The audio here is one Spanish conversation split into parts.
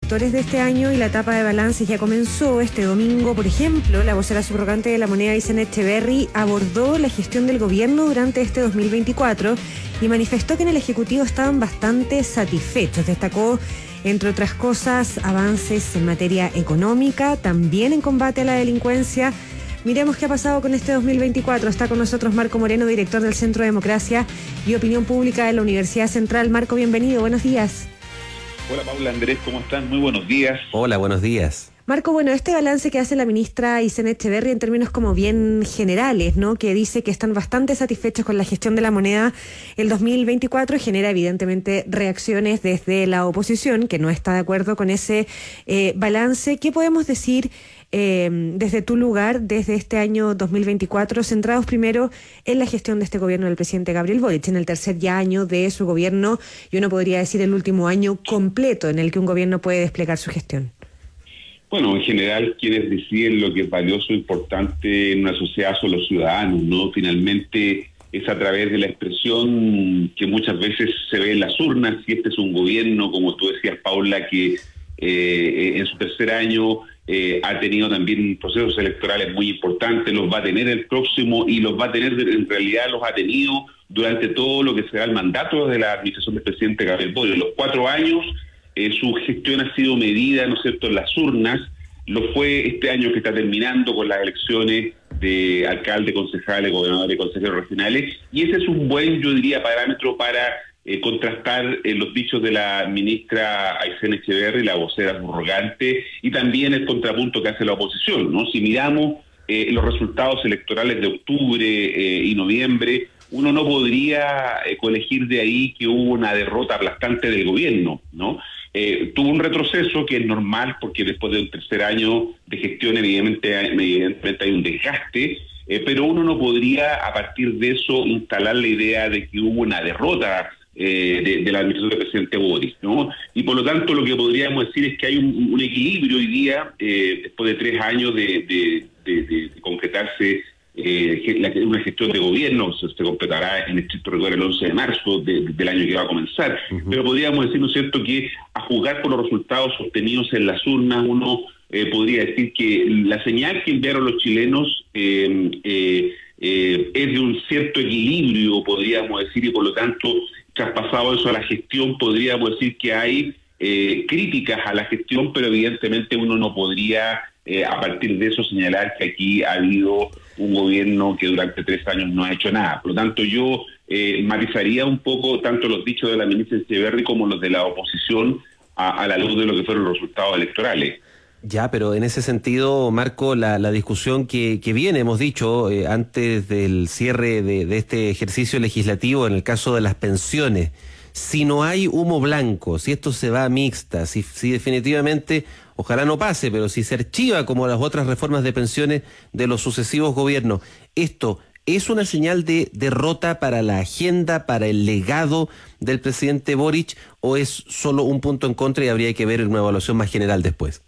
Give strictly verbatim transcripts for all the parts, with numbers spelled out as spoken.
sectores de este año y la etapa de balance ya comenzó. Este domingo, por ejemplo, la vocera subrogante de la moneda, Aysén Echeverry, abordó la gestión del gobierno durante este dos mil veinticuatro y manifestó que en el Ejecutivo estaban bastante satisfechos. Destacó, entre otras cosas, avances en materia económica, también en combate a la delincuencia. Miremos qué ha pasado con este dos mil veinticuatro. Está con nosotros Marco Moreno, director del Centro de Democracia y Opinión Pública de la Universidad Central. Marco, bienvenido, buenos días. Hola Paula, Andrés, ¿cómo están? Muy buenos días. Hola, buenos días. Marco, bueno, este balance que hace la ministra Aysén Echeverry en términos como bien generales, ¿no? Que dice que están bastante satisfechos con la gestión de la moneda el dos mil veinticuatro y genera evidentemente reacciones desde la oposición que no está de acuerdo con ese eh, balance. ¿Qué podemos decir eh, desde tu lugar, desde este año dos mil veinticuatro, centrados primero en la gestión de este gobierno del presidente Gabriel Boric, en el tercer ya año de su gobierno y uno podría decir el último año completo en el que un gobierno puede desplegar su gestión? Bueno, en general quienes deciden lo que es valioso e importante en una sociedad son los ciudadanos, ¿no? Finalmente es a través de la expresión que muchas veces se ve en las urnas, y este es un gobierno, como tú decías, Paula, que eh, en su tercer año eh, ha tenido también procesos electorales muy importantes, los va a tener el próximo y los va a tener, en realidad los ha tenido durante todo lo que será el mandato de la administración del presidente Gabriel Boric. Los cuatro años Eh, su gestión ha sido medida, ¿no es cierto?, en las urnas. Lo fue este año que está terminando con las elecciones de alcalde, concejales, gobernadores y consejeros regionales, y ese es un buen, yo diría, parámetro para eh, contrastar eh, los dichos de la ministra Aysén Echeverry, la vocera subrogante, y también el contrapunto que hace la oposición, ¿no? Si miramos eh, los resultados electorales de octubre eh, y noviembre, uno no podría eh, colegir de ahí que hubo una derrota aplastante del gobierno, ¿no? Eh, tuvo un retroceso que es normal porque después de un tercer año de gestión evidentemente, evidentemente hay un desgaste, eh, pero uno no podría a partir de eso instalar la idea de que hubo una derrota eh, de, de la administración del presidente Boric, ¿no? Y por lo tanto lo que podríamos decir es que hay un, un equilibrio hoy día, eh, después de tres años de, de, de, de, de concretarse Eh, una gestión de gobierno, se, se completará en estricto rigor el once de marzo de, de, del año que va a comenzar, uh-huh. Pero podríamos decir, ¿no es cierto?, que a juzgar por los resultados obtenidos en las urnas, uno eh, podría decir que la señal que enviaron los chilenos eh, eh, eh, es de un cierto equilibrio, podríamos decir, y por lo tanto, traspasado eso a la gestión, podríamos decir que hay eh, críticas a la gestión, pero evidentemente uno no podría Eh, a partir de eso señalar que aquí ha habido un gobierno que durante tres años no ha hecho nada. Por lo tanto, yo eh, matizaría un poco tanto los dichos de la ministra Echeverry como los de la oposición a, a la luz de lo que fueron los resultados electorales. Ya, pero en ese sentido, Marco, la, la discusión que, que viene, hemos dicho, eh, antes del cierre de, de este ejercicio legislativo, en el caso de las pensiones, si no hay humo blanco, si esto se va a mixta, si, si definitivamente, ojalá no pase, pero si se archiva como las otras reformas de pensiones de los sucesivos gobiernos, ¿esto es una señal de derrota para la agenda, para el legado del presidente Boric, o es solo un punto en contra y habría que ver una evaluación más general después?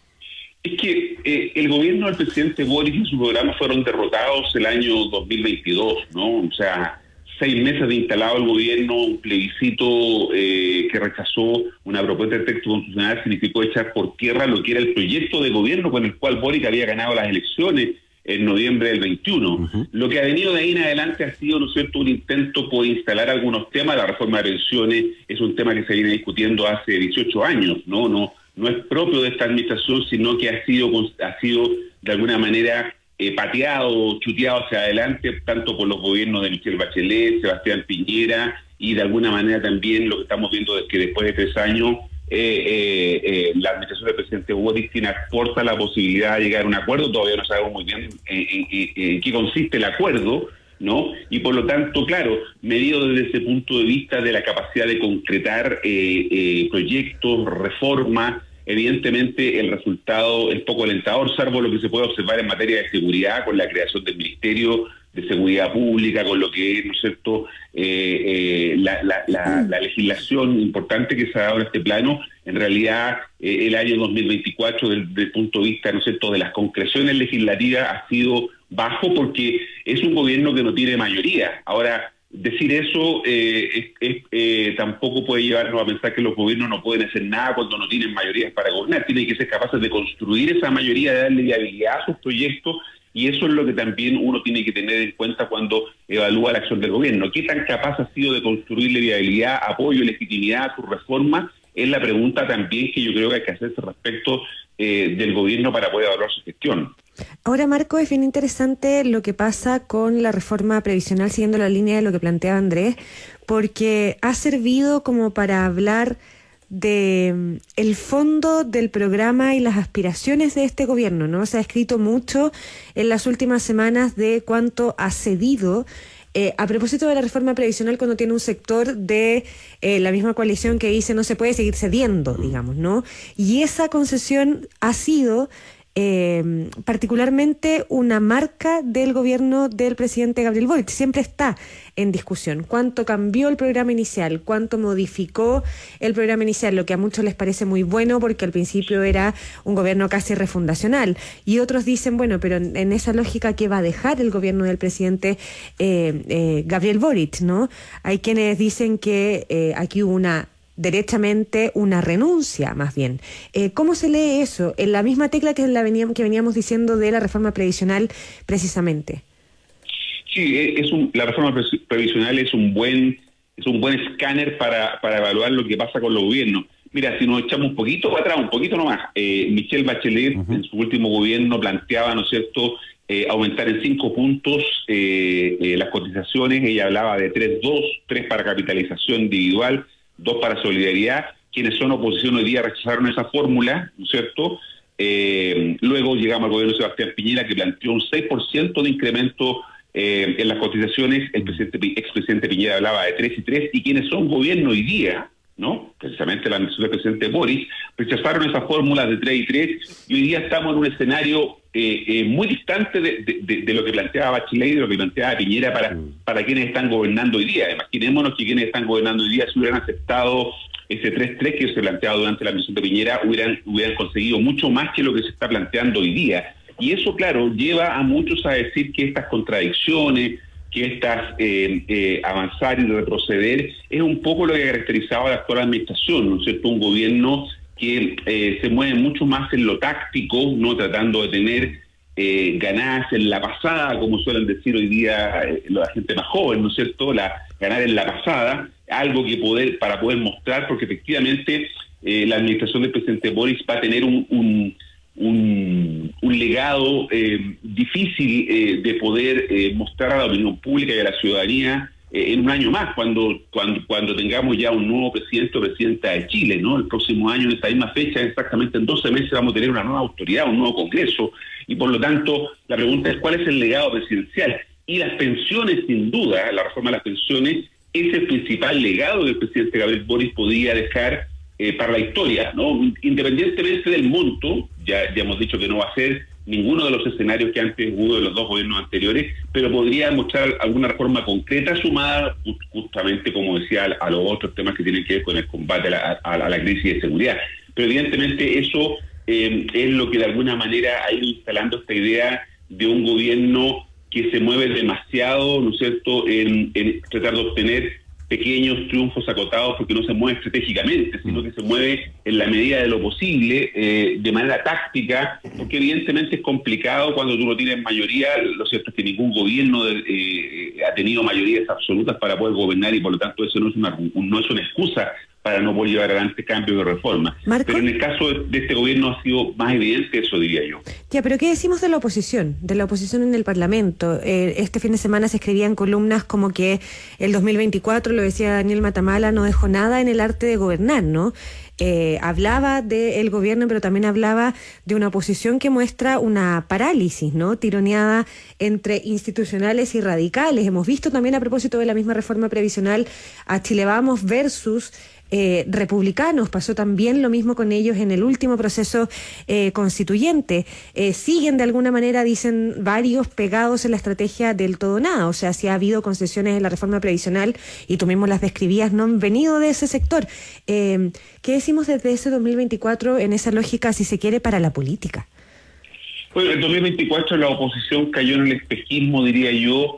Es que eh, el gobierno del presidente Boric y su programa fueron derrotados el año dos mil veintidós, ¿no? O sea, seis meses de instalado el gobierno, un plebiscito eh, que rechazó una propuesta de texto constitucional significó echar por tierra lo que era el proyecto de gobierno con el cual Boric había ganado las elecciones en noviembre del veintiuno. Uh-huh. Lo que ha venido de ahí en adelante ha sido, ¿no es cierto?, un intento por instalar algunos temas. La reforma de pensiones es un tema que se viene discutiendo hace dieciocho años, ¿no? No, no es propio de esta administración, sino que ha sido, ha sido de alguna manera Eh, pateado, chuteado hacia adelante, tanto por los gobiernos de Michelle Bachelet, Sebastián Piñera, y de alguna manera también lo que estamos viendo es que después de tres años eh, eh, eh, la administración del presidente Boric tiene aporta la posibilidad de llegar a un acuerdo. Todavía no sabemos muy bien en, en, en, en qué consiste el acuerdo, ¿no? Y por lo tanto, claro, medido desde ese punto de vista de la capacidad de concretar eh, eh, proyectos, reformas, evidentemente el resultado es poco alentador, salvo lo que se puede observar en materia de seguridad, con la creación del Ministerio de Seguridad Pública, con lo que es, ¿no es cierto?, eh, eh, la, la, la, la legislación importante que se ha dado en este plano. En realidad, eh, el año dos mil veinticuatro, desde el punto de vista, ¿no es cierto?, de las concreciones legislativas, ha sido bajo porque es un gobierno que no tiene mayoría. Ahora, decir eso eh, es, es, eh, tampoco puede llevarnos a pensar que los gobiernos no pueden hacer nada cuando no tienen mayorías para gobernar. Tienen que ser capaces de construir esa mayoría, de darle viabilidad a sus proyectos, y eso es lo que también uno tiene que tener en cuenta cuando evalúa la acción del gobierno. ¿Qué tan capaz ha sido de construirle viabilidad, apoyo, legitimidad a sus reformas? Es la pregunta también que yo creo que hay que hacerse respecto eh, del gobierno para poder evaluar su gestión. Ahora, Marco, es bien interesante lo que pasa con la reforma previsional, siguiendo la línea de lo que planteaba Andrés, porque ha servido como para hablar de el fondo del programa y las aspiraciones de este gobierno, ¿no? Se ha escrito mucho en las últimas semanas de cuánto ha cedido Eh, a propósito de la reforma previsional, cuando tiene un sector de eh, la misma coalición que dice no se puede seguir cediendo, digamos, ¿no? Y esa concesión ha sido eh, particularmente una marca del gobierno del presidente Gabriel Boric. Siempre está en discusión cuánto cambió el programa inicial, cuánto modificó el programa inicial, lo que a muchos les parece muy bueno porque al principio era un gobierno casi refundacional, y otros dicen, bueno, pero en, en esa lógica, ¿qué va a dejar el gobierno del presidente eh, eh, Gabriel Boric, ¿no? Hay quienes dicen que eh, aquí hubo una derechamente una renuncia, más bien. Eh, ¿Cómo se lee eso? En la misma tecla que, la veníamos, que veníamos diciendo de la reforma previsional, precisamente. Sí, es un, la reforma previsional es un buen es un buen escáner para, para evaluar lo que pasa con los gobiernos. Mira, si nos echamos un poquito para atrás, un poquito nomás, eh, Michelle Bachelet, uh-huh. en su último gobierno planteaba, ¿no es cierto?, eh, aumentar en cinco puntos eh, eh, las cotizaciones. Ella hablaba de tres dos, tres para capitalización individual, dos para solidaridad. Quienes son oposición hoy día rechazaron esa fórmula, ¿no es cierto? Eh, luego llegamos al gobierno de Sebastián Piñera, que planteó un seis por ciento de incremento eh, en las cotizaciones. El presidente, expresidente Piñera hablaba de tres y tres, y quienes son gobierno hoy día, ¿no?, precisamente la administración del presidente Boris, rechazaron esa fórmula de tres y tres, y hoy día estamos en un escenario eh, eh, muy distante de, de, de, de lo que planteaba Bachelet y de lo que planteaba Piñera para, para quienes están gobernando hoy día. Imaginémonos que quienes están gobernando hoy día, si hubieran aceptado ese tres tres que se planteaba durante la administración de Piñera, hubieran, hubieran conseguido mucho más que lo que se está planteando hoy día. Y eso, claro, lleva a muchos a decir que estas contradicciones, que estas eh, eh, avanzar y retroceder, es un poco lo que ha caracterizado a la actual administración, ¿no es cierto? Un gobierno que eh, se mueve mucho más en lo táctico, no tratando de tener eh, ganadas en la pasada, como suelen decir hoy día eh, la gente más joven, ¿no es cierto? La, ganar en la pasada, algo que poder para poder mostrar, porque efectivamente eh, la administración del presidente Boris va a tener un... un Un, un legado eh, difícil eh, de poder eh, mostrar a la opinión pública y a la ciudadanía eh, en un año más, cuando cuando cuando tengamos ya un nuevo presidente o presidenta de Chile, ¿no? El próximo año, en esta misma fecha, exactamente en doce meses, vamos a tener una nueva autoridad, un nuevo Congreso, y por lo tanto la pregunta es cuál es el legado presidencial. Y las pensiones, sin duda, la reforma de las pensiones es el principal legado que el presidente Gabriel Boric podía dejar Eh, para la historia, ¿no? Independientemente del monto, ya, ya hemos dicho que no va a ser ninguno de los escenarios que antes hubo de los dos gobiernos anteriores, pero podría mostrar alguna reforma concreta sumada justamente, como decía, a, a los otros temas que tienen que ver con el combate a la, a, a la crisis de seguridad. Pero evidentemente eso eh, es lo que de alguna manera ha ido instalando esta idea de un gobierno que se mueve demasiado, ¿no es cierto?, en, en tratar de obtener pequeños triunfos acotados, porque no se mueve estratégicamente, sino que se mueve en la medida de lo posible, eh, de manera táctica, porque evidentemente es complicado cuando tú no tienes mayoría. Lo cierto es que ningún gobierno de, eh, ha tenido mayorías absolutas para poder gobernar, y por lo tanto eso no es una, no es una excusa para no poder llevar adelante cambios de reforma. Marco, pero en el caso de, de este gobierno ha sido más evidente eso, diría yo. Ya, pero ¿qué decimos de la oposición? De la oposición en el Parlamento. Eh, este fin de semana se escribían columnas como que el dos mil veinticuatro, lo decía Daniel Matamala, no dejó nada en el arte de gobernar, ¿no? Eh, hablaba del gobierno, pero también hablaba de una oposición que muestra una parálisis, ¿no?, tironeada entre institucionales y radicales. Hemos visto también, a propósito de la misma reforma previsional, a Chile Vamos versus Eh, republicanos. Pasó también lo mismo con ellos en el último proceso eh, constituyente. Eh, siguen de alguna manera, dicen varios, pegados en la estrategia del todo nada. O sea, si ha habido concesiones en la reforma previsional, y tú mismo las describías, no han venido de ese sector. Eh, ¿Qué decimos desde ese dos mil veinticuatro en esa lógica, si se quiere, para la política? Bueno, en dos mil veinticuatro la oposición cayó en el espejismo, diría yo,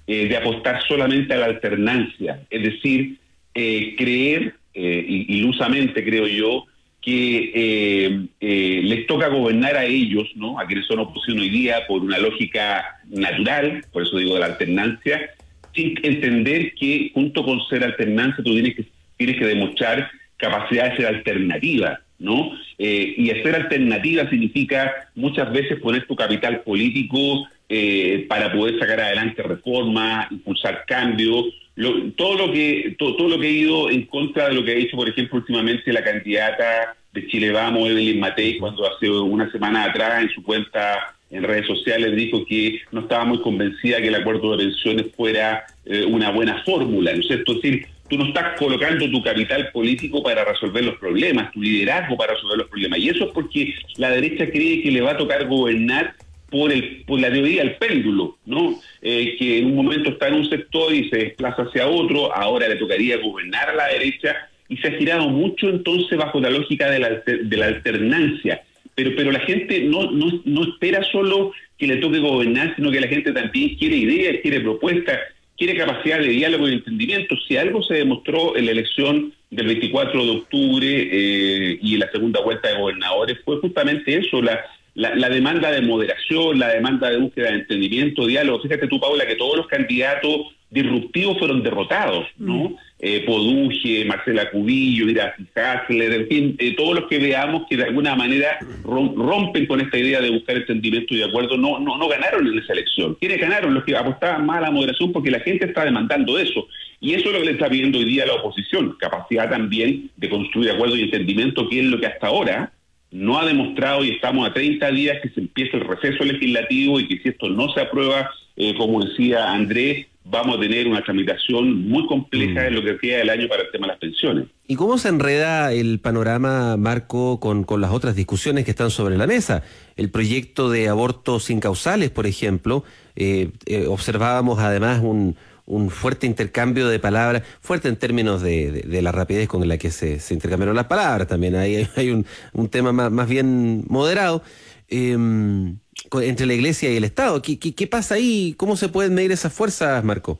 eh, de apostar solamente a la alternancia, es decir, eh, creer, eh, ilusamente creo yo, que eh, eh, les toca gobernar a ellos, ¿no? A quienes son oposición hoy día, por una lógica natural, por eso digo de la alternancia, sin entender que junto con ser alternancia tú tienes que, tienes que demostrar capacidad de ser alternativa, ¿no? Eh, y hacer alternativa significa muchas veces poner tu capital político eh, para poder sacar adelante reformas, impulsar cambios, lo, todo lo que todo, todo lo que ha ido en contra de lo que ha dicho, por ejemplo, últimamente la candidata de Chile Vamos, Evelyn Matei, cuando hace una semana atrás en su cuenta en redes sociales dijo que no estaba muy convencida que el acuerdo de pensiones fuera eh, una buena fórmula, ¿no es cierto? Es decir, tú no estás colocando tu capital político para resolver los problemas, tu liderazgo para resolver los problemas. Y eso es porque la derecha cree que le va a tocar gobernar por el por la teoría del péndulo, ¿no? Eh, que en un momento está en un sector y se desplaza hacia otro, ahora le tocaría gobernar a la derecha, y se ha girado mucho entonces bajo la lógica de la, de la alternancia. Pero pero la gente no, no, no espera solo que le toque gobernar, sino que la gente también quiere ideas, quiere propuestas, quiere capacidad de diálogo y entendimiento. Si algo se demostró en la elección del veinticuatro de octubre eh, y en la segunda vuelta de gobernadores, fue justamente eso, la, la, la demanda de moderación, la demanda de búsqueda de entendimiento, diálogo. Fíjate tú, Paula, que todos los candidatos disruptivos fueron derrotados, ¿no? Mm. Eh, Poduje, Marcela Cubillo, Iracy Hasler, en fin, eh, todos los que veamos que de alguna manera rompen con esta idea de buscar entendimiento y de acuerdo, no, no, no ganaron en esa elección. ¿Quiénes ganaron? Los que apostaban más a la moderación, porque la gente está demandando eso. Y eso es lo que le está pidiendo hoy día a la oposición, capacidad también de construir acuerdo y entendimiento, que es lo que hasta ahora no ha demostrado, y estamos a treinta días que se empieza el receso legislativo y que si esto no se aprueba, eh, como decía Andrés, vamos a tener una tramitación muy compleja mm. en lo que queda del año para el tema de las pensiones. ¿Y cómo se enreda el panorama, Marco, con, con las otras discusiones que están sobre la mesa? El proyecto de abortos sin causales, por ejemplo, eh, eh, observábamos además un, un fuerte intercambio de palabras, fuerte en términos de, de, de la rapidez con la que se, se intercambiaron las palabras, también hay, hay un, un tema más, más bien moderado. Eh, entre la Iglesia y el Estado. ¿Qué, qué, qué pasa ahí? ¿Cómo se pueden medir esas fuerzas, Marco?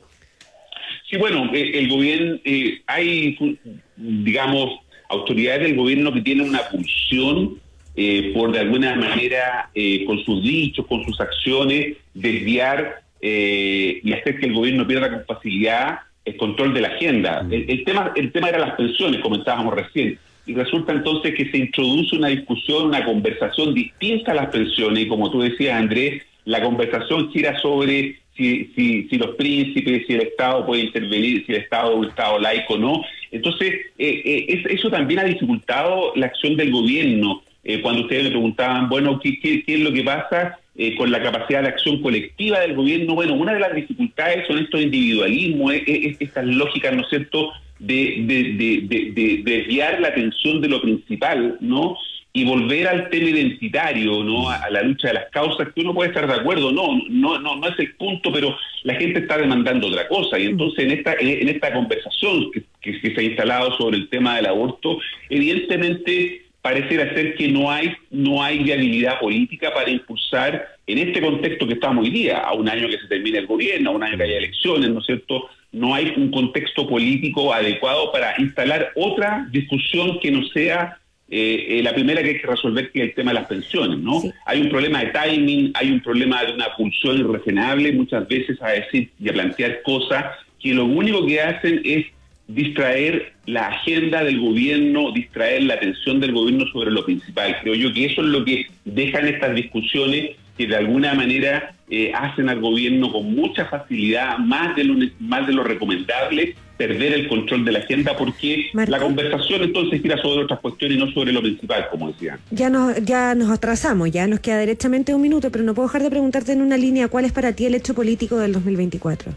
Sí, bueno, eh, el gobierno, eh, hay, digamos, autoridades del gobierno que tienen una pulsión eh, por de alguna manera, eh, con sus dichos, con sus acciones, desviar eh, y hacer que el gobierno pierda con facilidad el control de la agenda. Mm. El, el tema el tema era las pensiones, comentábamos recién. Y resulta entonces que se introduce una discusión, una conversación distinta a las pensiones, y como tú decías, Andrés, la conversación gira sobre si, si, si los príncipes, si el Estado puede intervenir, si el Estado es un Estado laico o no. Entonces, eh, eh, eso también ha dificultado la acción del gobierno. Eh, cuando ustedes me preguntaban, bueno, ¿qué, qué, qué es lo que pasa eh, con la capacidad de acción colectiva del gobierno? Bueno, una de las dificultades son estos individualismos, es, es, estas lógicas, ¿no es cierto?, De, de, de, de, de desviar la atención de lo principal, ¿no? Y volver al tema identitario, ¿no? A, a la lucha de las causas, que uno puede estar de acuerdo, no, no, no, no es el punto, pero la gente está demandando otra cosa. Y entonces en esta, en esta conversación que, que, que se ha instalado sobre el tema del aborto, evidentemente pareciera ser que no hay, no hay viabilidad política para impulsar en este contexto que estamos hoy día, a un año que se termine el gobierno, a un año que haya elecciones, ¿no es cierto? No hay un contexto político adecuado para instalar otra discusión que no sea eh, eh, la primera que hay que resolver, que es el tema de las pensiones, ¿no? Sí. Hay un problema de timing, hay un problema de una pulsión irrefrenable muchas veces a decir y a plantear cosas que lo único que hacen es distraer la agenda del gobierno, distraer la atención del gobierno sobre lo principal. Creo yo que eso es lo que dejan estas discusiones que de alguna manera eh, hacen al gobierno con mucha facilidad, más de lo, más de lo recomendable, perder el control de la agenda, porque Marco, la conversación entonces gira sobre otras cuestiones y no sobre lo principal, como decían. Ya nos, ya nos atrasamos, ya nos queda derechamente un minuto, pero no puedo dejar de preguntarte en una línea, ¿cuál es para ti el hecho político del dos mil veinticuatro?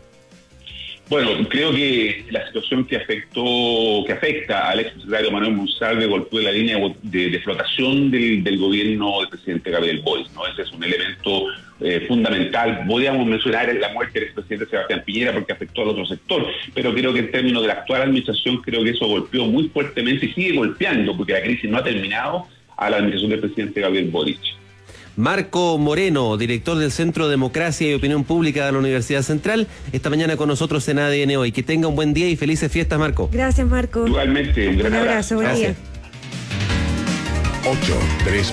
Bueno, creo que la situación que afectó, que afecta al exsecretario Manuel Monsalve golpeó la línea de, de flotación del, del gobierno del presidente Gabriel Boric, ¿no? Ese es un elemento eh, fundamental. Podríamos mencionar la muerte del expresidente Sebastián Piñera porque afectó al otro sector, pero creo que en términos de la actual administración, creo que eso golpeó muy fuertemente y sigue golpeando, porque la crisis no ha terminado, a la administración del presidente Gabriel Boric. Marco Moreno, director del Centro de Democracia y Opinión Pública de la Universidad Central, esta mañana con nosotros en A D N Hoy. Que tenga un buen día y felices fiestas, Marco. Gracias, Marco. Igualmente, un gran Un abrazo, buen día. ocho, tres